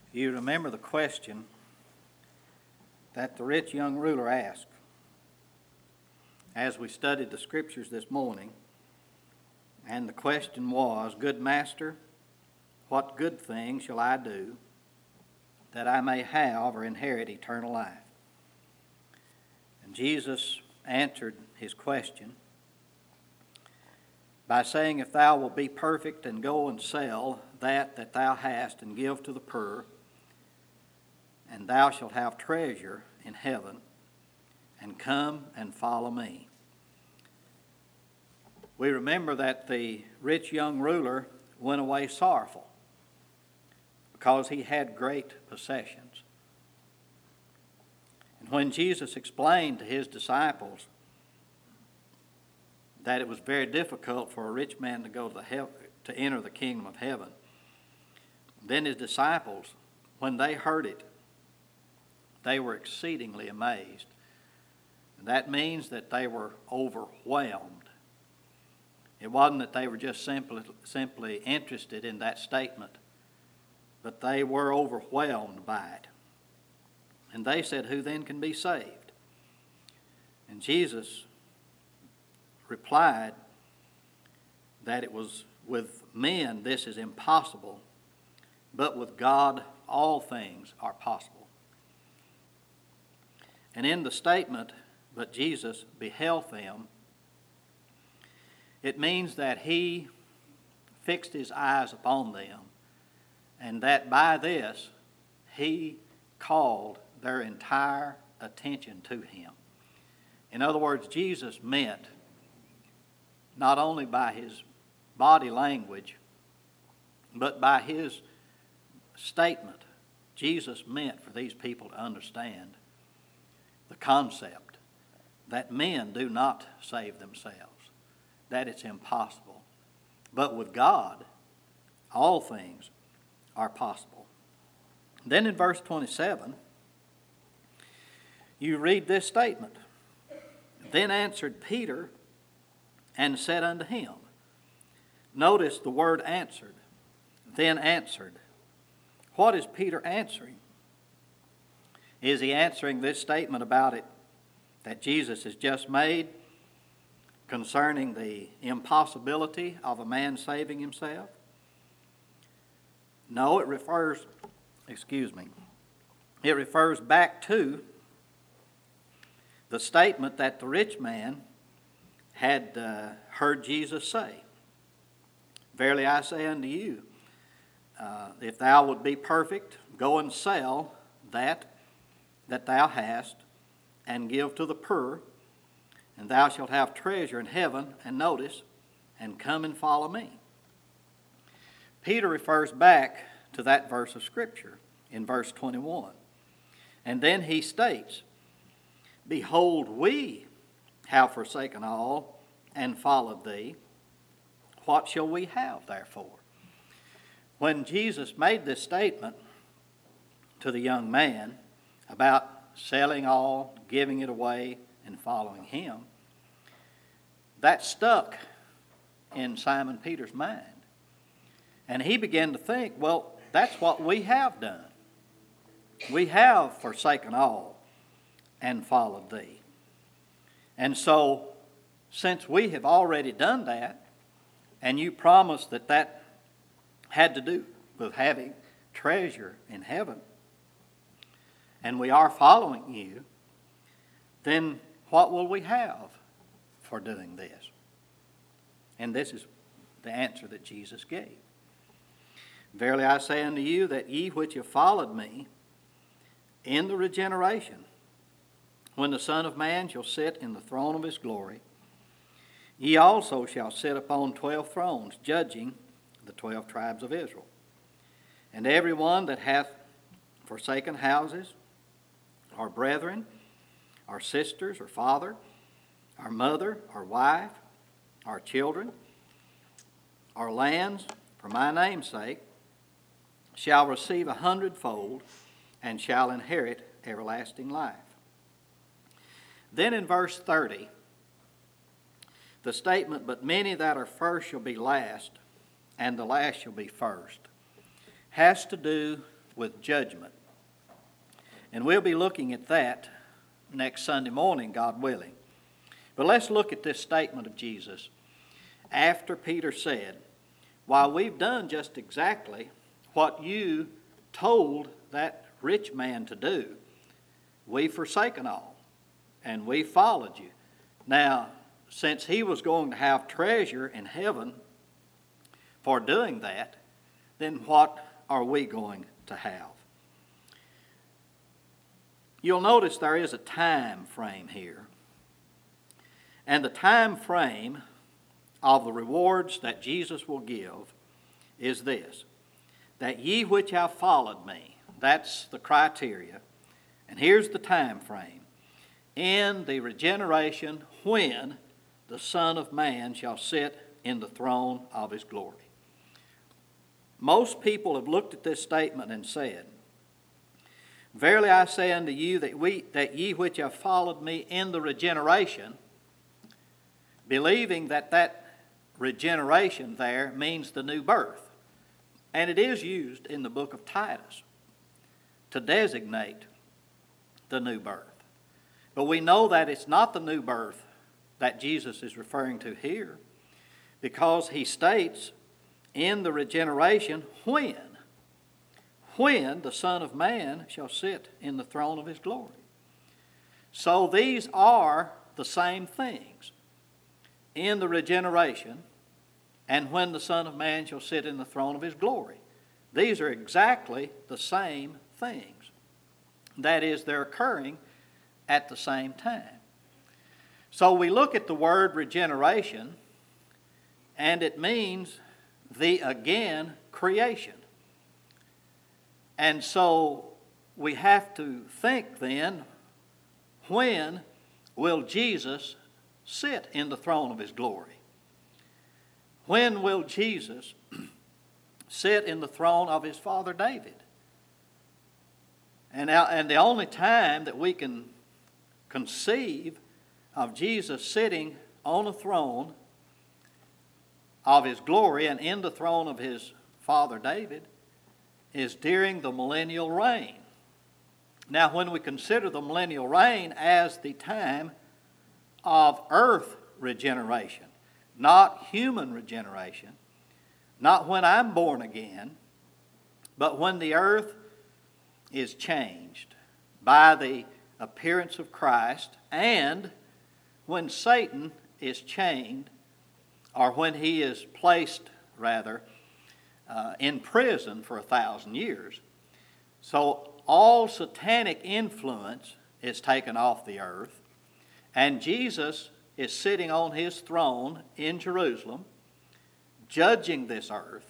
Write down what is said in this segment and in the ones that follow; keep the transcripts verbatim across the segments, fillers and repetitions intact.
You remember the question that the rich young ruler asked as we studied the scriptures this morning. And the question was, "Good master, what good thing shall I do that I may have or inherit eternal life?" And Jesus answered his question by saying, "If thou wilt be perfect and go and sell that that thou hast and give to the poor, and thou shalt have treasure in heaven, and come and follow me." We remember that the rich young ruler went away sorrowful because he had great possessions. And when Jesus explained to his disciples that it was very difficult for a rich man to go to the hell, to enter the kingdom of heaven, then his disciples, when they heard it, they were exceedingly amazed. And that means that they were overwhelmed. It wasn't that they were just simply, simply interested in that statement, but they were overwhelmed by it. And they said, "Who then can be saved?" And Jesus replied that it was with men this is impossible, but with God all things are possible. And in the statement, "But Jesus beheld them," it means that he fixed his eyes upon them, and that by this he called their entire attention to him. In other words, Jesus meant, not only by his body language, but by his statement, Jesus meant for these people to understand the concept that men do not save themselves, that it's impossible. But with God, all things are possible. Then in verse twenty-seven, you read this statement. "Then answered Peter and said unto him." Notice the word answered. Then answered. What is Peter answering? Is he answering this statement about it that Jesus has just made concerning the impossibility of a man saving himself? No, it refers, excuse me, it refers back to the statement that the rich man had uh, heard Jesus say. "Verily I say unto you, uh, if thou would be perfect, go and sell that that thou hast, and give to the poor, and thou shalt have treasure in heaven," and notice, "and come and follow me." Peter refers back to that verse of Scripture in verse twenty-one. And then he states, "Behold, we have forsaken all and followed thee. What shall we have therefore?" When Jesus made this statement to the young man about selling all, giving it away, and following him, that stuck in Simon Peter's mind. And he began to think, well, that's what we have done. We have forsaken all and followed thee. And so, since we have already done that, and you promised that that had to do with having treasure in heaven, and we are following you, then what will we have for doing this? And this is the answer that Jesus gave. "Verily I say unto you, that ye which have followed me in the regeneration, when the Son of Man shall sit in the throne of his glory, ye also shall sit upon twelve thrones, judging the twelve tribes of Israel. And every one that hath forsaken houses, or brethren, or sisters, or father, or mother, or wife, or children, or lands, for my name's sake, shall receive a hundredfold, and shall inherit everlasting life." Then in verse thirty, the statement, "But many that are first shall be last, and the last shall be first," has to do with judgment. And we'll be looking at that next Sunday morning, God willing. But let's look at this statement of Jesus after Peter said, while we've done just exactly what you told that rich man to do, we've forsaken all, and we followed you. Now, since he was going to have treasure in heaven for doing that, then what are we going to have? You'll notice there is a time frame here. And the time frame of the rewards that Jesus will give is this: that ye which have followed me, that's the criteria. And here's the time frame: in the regeneration when the Son of Man shall sit in the throne of his glory. Most people have looked at this statement and said, verily I say unto you that we that ye which have followed me in the regeneration, believing that that regeneration there means the new birth. And it is used in the book of Titus to designate the new birth. But we know that it's not the new birth that Jesus is referring to here, because he states in the regeneration when, when the Son of Man shall sit in the throne of his glory. So these are the same things: in the regeneration and when the Son of Man shall sit in the throne of his glory. These are exactly the same things. That is, they're occurring at the same time. So we look at the word regeneration, and it means the again creation. And so we have to think then, when will Jesus sit in the throne of his glory? When will Jesus sit in the throne of his father David? And, and the only time that we can conceive of Jesus sitting on a throne of his glory and in the throne of his father David is during the millennial reign. Now, when we consider the millennial reign as the time of earth regeneration, not human regeneration, not when I'm born again, but when the earth is changed by the appearance of Christ, and when Satan is chained, or when he is placed, rather, uh, in prison for a thousand years. So all satanic influence is taken off the earth, and Jesus is sitting on his throne in Jerusalem, judging this earth.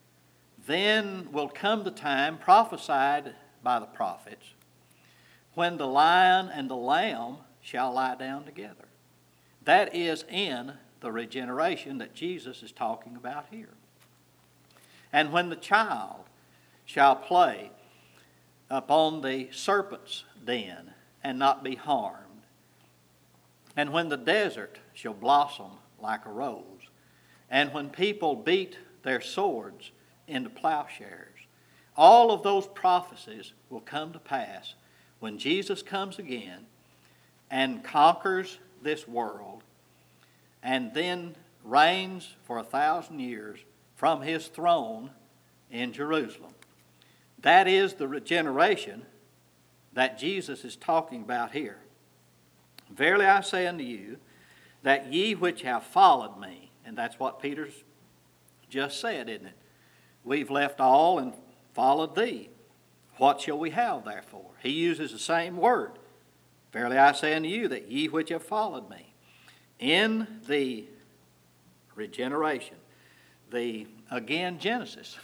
Then will come the time prophesied by the prophets when the lion and the lamb shall lie down together. That is in the regeneration that Jesus is talking about here. And when the child shall play upon the serpent's den and not be harmed, and when the desert shall blossom like a rose, and when people beat their swords into plowshares, all of those prophecies will come to pass when Jesus comes again and conquers this world, and then reigns for a thousand years from his throne in Jerusalem. That is the regeneration that Jesus is talking about here. Verily I say unto you, that ye which have followed me, and that's what Peter's just said, isn't it? We've left all and followed thee. What shall we have therefore? He uses the same word. Verily I say unto you, that ye which have followed me. In the regeneration, the, again, Genesis.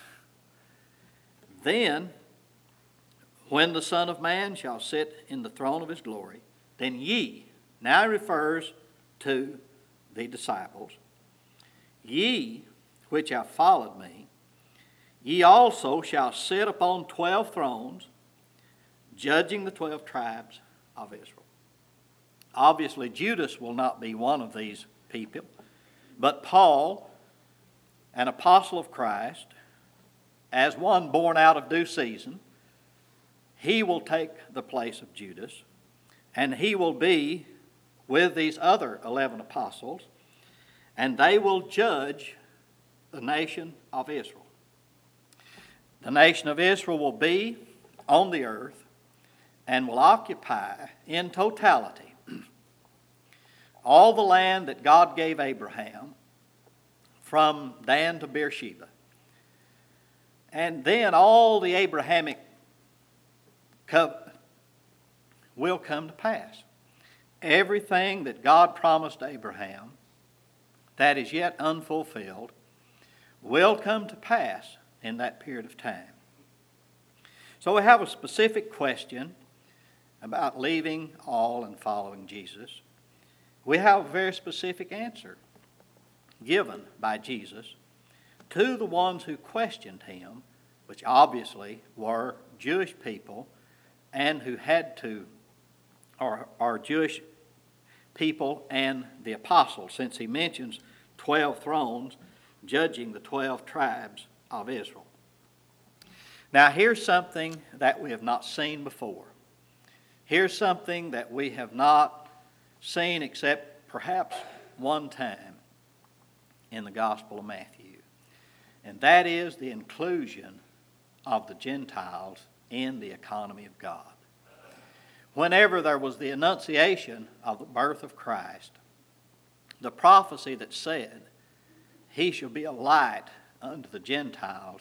Then, when the Son of Man shall sit in the throne of his glory, then ye, now he refers to the disciples, ye which have followed me, ye also shall sit upon twelve thrones, judging the twelve tribes of Israel. Obviously, Judas will not be one of these people, but Paul, an apostle of Christ, as one born out of due season, he will take the place of Judas, and he will be with these other eleven apostles, and they will judge the nation of Israel. The nation of Israel will be on the earth and will occupy in totality all the land that God gave Abraham from Dan to Beersheba. And then all the Abrahamic covenant will come to pass. Everything that God promised Abraham that is yet unfulfilled will come to pass in that period of time. So we have a specific question about leaving all and following Jesus. We have a very specific answer given by Jesus to the ones who questioned him, which obviously were Jewish people and who had to, or are Jewish people and the apostles, since he mentions twelve thrones judging the twelve tribes of Israel. Now here's something that we have not seen before. Here's something that we have not seen except perhaps one time in the Gospel of Matthew. And that is the inclusion of the Gentiles in the economy of God. Whenever there was the annunciation of the birth of Christ, the prophecy that said, he shall be a light unto the Gentiles,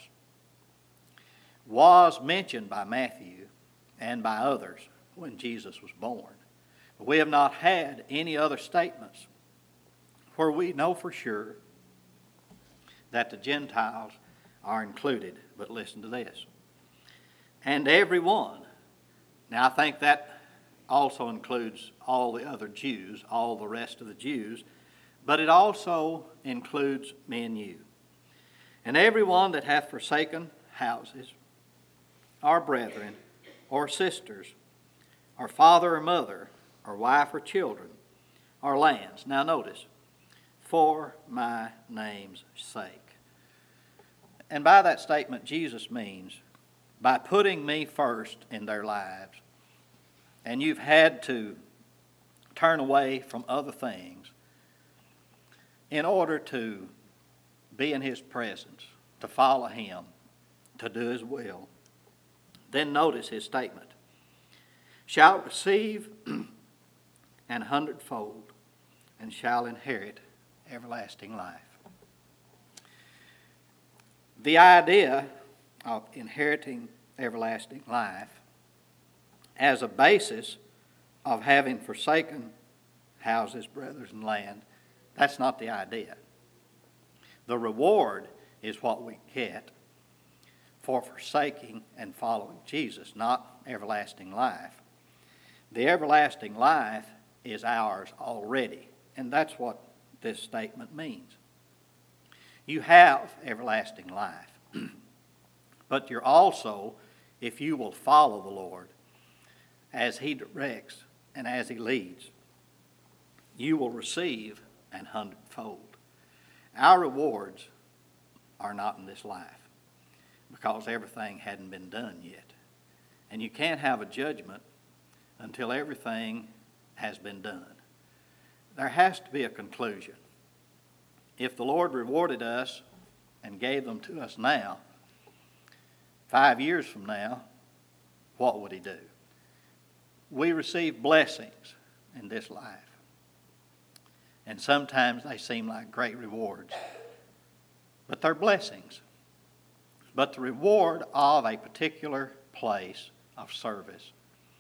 was mentioned by Matthew and by others when Jesus was born. But we have not had any other statements where we know for sure that the Gentiles are included. But listen to this. And everyone. Now I think that also includes all the other Jews, all the rest of the Jews, but it also includes me and you. And everyone that hath forsaken houses, or brethren, or sisters, or father or mother, or wife or children, or lands. Now notice, for my name's sake. And by that statement, Jesus means by putting me first in their lives, and you've had to turn away from other things in order to be in his presence, to follow him, to do his will. Then notice his statement. Shall receive an hundredfold and shall inherit everlasting life. The idea of inheriting everlasting life as a basis of having forsaken houses, brothers, and land, that's not the idea. The reward is what we get for forsaking and following Jesus, not everlasting life. The everlasting life is ours already, and that's what this statement means. You have everlasting life, but you're also, if you will follow the Lord as he directs and as he leads, you will receive an hundredfold. Our rewards are not in this life because everything hadn't been done yet. And you can't have a judgment until everything has been done. There has to be a conclusion. If the Lord rewarded us and gave them to us now, five years from now, what would he do? We receive blessings in this life. And sometimes they seem like great rewards. But they're blessings. But the reward of a particular place of service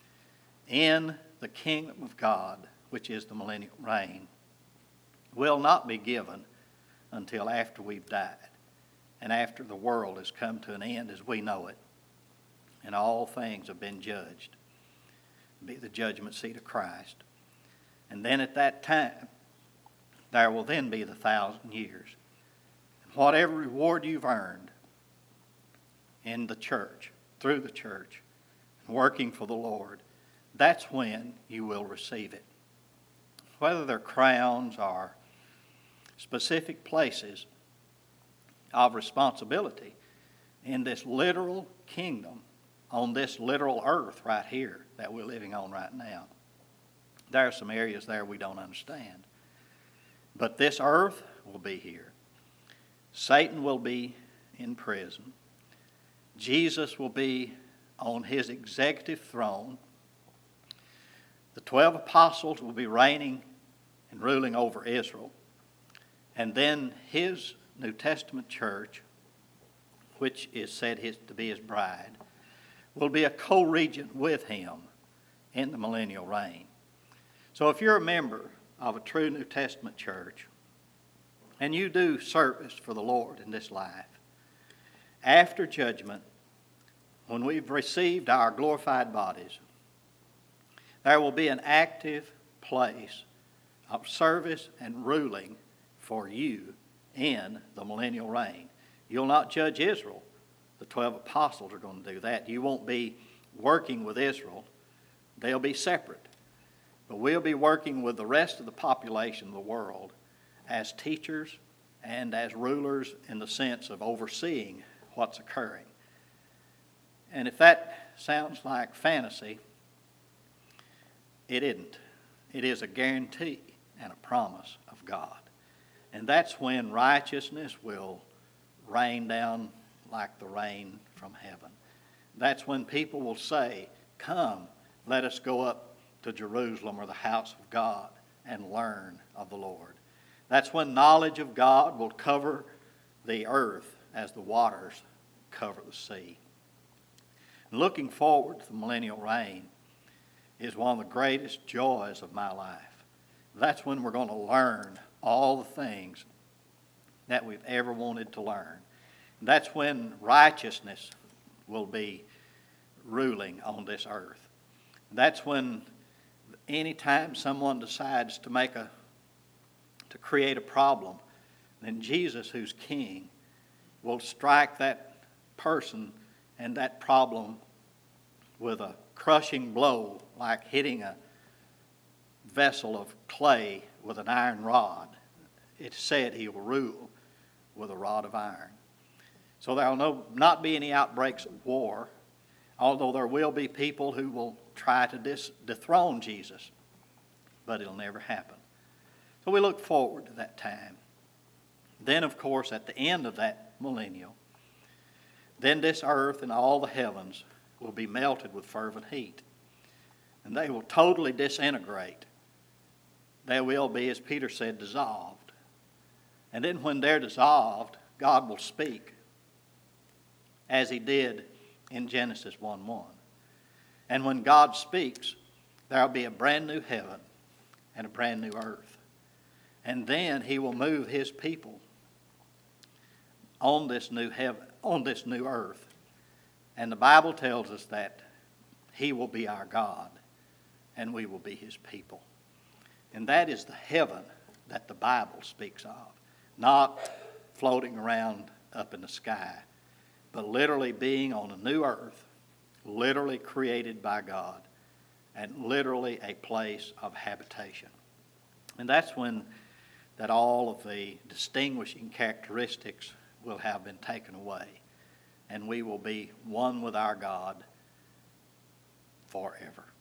in the kingdom of God, which is the millennial reign, will not be given until after we've died and after the world has come to an end as we know it and all things have been judged. Be the judgment seat of Christ. And then at that time, there will then be the thousand years. And whatever reward you've earned in the church, through the church, and working for the Lord, that's when you will receive it. Whether they're crowns or specific places of responsibility in this literal kingdom on this literal earth right here that we're living on right now. There are some areas there we don't understand. But this earth will be here. Satan will be in prison. Jesus will be on his executive throne. The twelve apostles will be reigning and ruling over Israel. And then his New Testament church, which is said his, to be his bride, will be a co-regent with him in the millennial reign. So if you're a member of a true New Testament church, and you do service for the Lord in this life, after judgment, when we've received our glorified bodies, there will be an active place of service and ruling for you in the millennial reign. You'll not judge Israel. The twelve apostles are going to do that. You won't be working with Israel. They'll be separate. But we'll be working with the rest of the population of the world as teachers and as rulers in the sense of overseeing what's occurring. And if that sounds like fantasy, it isn't. It is a guarantee and a promise of God. And that's when righteousness will rain down like the rain from heaven. That's when people will say, "Come, let us go up to Jerusalem or the house of God and learn of the Lord." That's when knowledge of God will cover the earth as the waters cover the sea. Looking forward to the millennial reign is one of the greatest joys of my life. That's when we're going to learn all the things that we've ever wanted to learn. That's when righteousness will be ruling on this earth. That's when anytime someone decides to make a to create a problem, then Jesus, who's king, will strike that person and that problem with a crushing blow, like hitting a vessel of clay with an iron rod. It's said he will rule with a rod of iron. So there will no, not be any outbreaks of war, although there will be people who will try to dis, dethrone Jesus, but it'll never happen. So we look forward to that time. Then, of course, at the end of that millennial, then this earth and all the heavens will be melted with fervent heat. And they will totally disintegrate. They will be, as Peter said, dissolved. And then when they're dissolved, God will speak, as he did in Genesis one one. And when God speaks, there will be a brand new heaven and a brand new earth. And then he will move his people on this new heaven, on this new earth. And the Bible tells us that he will be our God and we will be his people. And that is the heaven that the Bible speaks of. Not floating around up in the sky, but literally being on a new earth, literally created by God, and literally a place of habitation. And that's when that all of the distinguishing characteristics will have been taken away, and we will be one with our God forever.